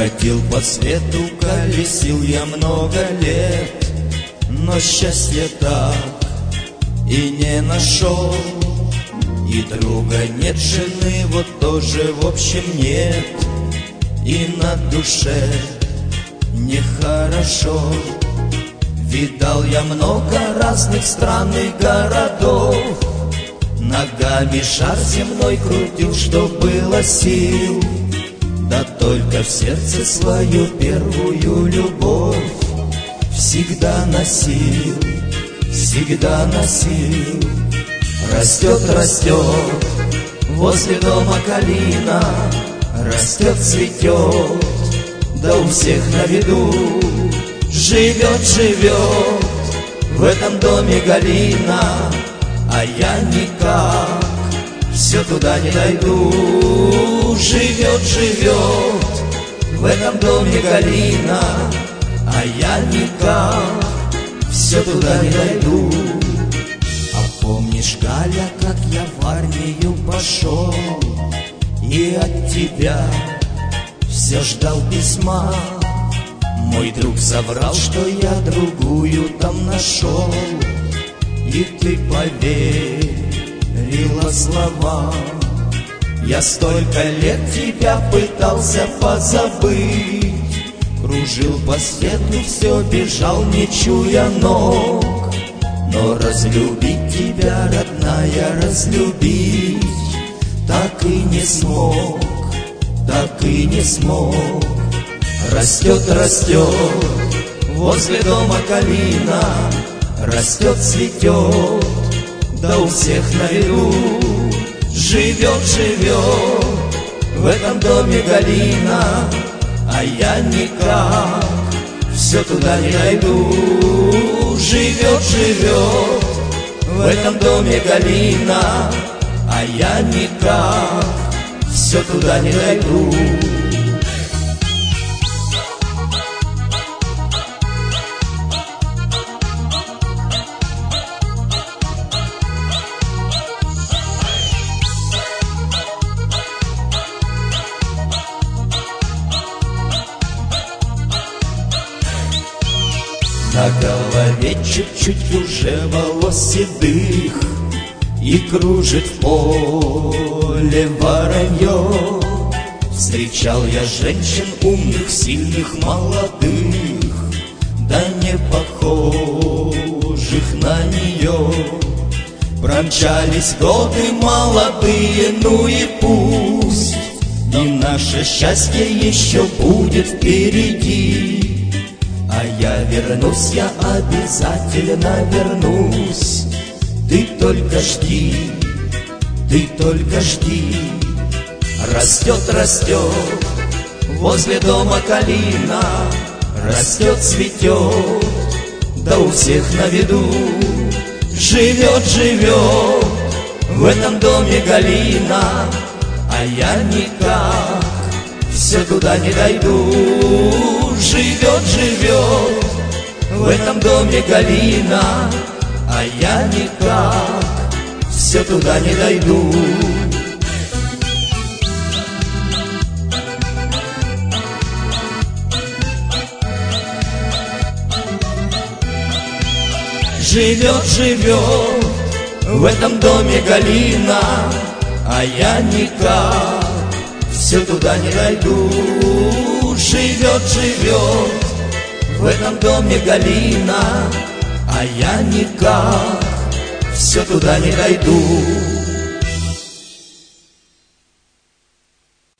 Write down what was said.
Бродил по свету, колесил я много лет, но счастья так и не нашел. И друга нет, жены вот тоже в общем нет, и на душе нехорошо. Видал я много разных стран и городов, ногами шар земной крутил, что было сил. Да только в сердце свою первую любовь всегда носил, всегда носил. Растет, растет возле дома калина, растет, цветет, да у всех на виду. Живет, живет в этом доме Галина, а я никак все туда не дойду. Живет, живет в этом доме Галина, а я никак все туда не дойду. А помнишь, Галя, как я в армию пошел, и от тебя все ждал письма? Мой друг соврал, что я другую там нашел, и ты поверила словам. Я столько лет тебя пытался позабыть, кружил по свету, все бежал, не чуя ног. Но разлюбить тебя, родная, разлюбить так и не смог, так и не смог. Растет, растет возле дома калина, растет, цветет, да у всех на виду. Живет, живет в этом доме Галина, а я никак все туда не дойду. Живет, живет в этом доме Галина, а я никак все туда не дойду. На голове чуть-чуть уже волос седых, и кружит в поле воронье. Встречал я женщин умных, сильных, молодых, да не похожих на нее. Промчались годы молодые, ну и пусть, и наше счастье еще будет впереди. А я вернусь, я обязательно вернусь. Ты только жди, ты только жди. Растет, растет возле дома калина, растет, цветет, да у всех на виду. Живет, живет в этом доме Галина, а я никак все туда не дойду. Живет, живет в этом доме Галина, а я никак все туда не дойду. Живет, живет в этом доме Галина, а я никак все туда не дойду. Живет, живет в этом доме Галина, а я никак все туда не дойду.